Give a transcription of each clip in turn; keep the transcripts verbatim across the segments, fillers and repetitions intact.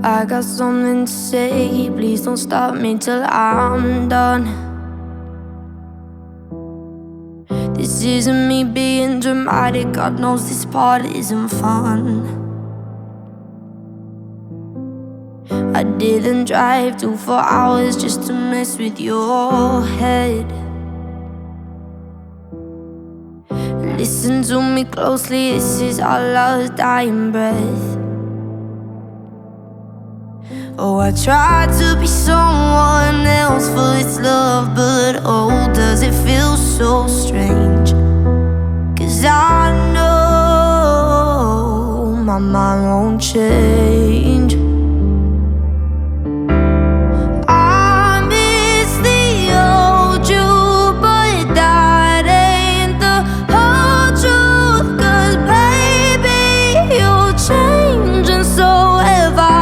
I got something to say, please don't stop me till I'm done. This isn't me being dramatic, God knows this part isn't fun. I didn't drive two, four hours just to mess with your head. Listen to me closely, this is our last dying breath. Oh, I tried to be someone else for this love, but oh, does it feel so strange? Cause I know my mind won't change. I miss the old you, but that ain't the whole truth. Cause baby, you're changing, so have I.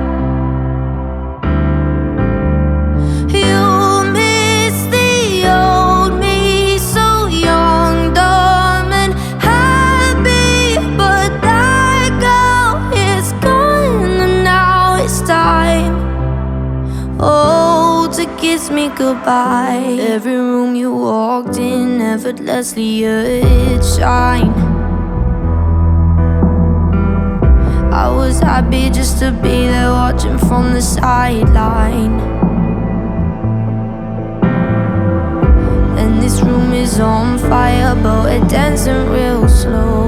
Oh, to kiss me goodbye. Every room you walked in, effortlessly you'd shine. I was happy just to be there, watching from the sideline. And this room is on fire, but we're dancing real slow.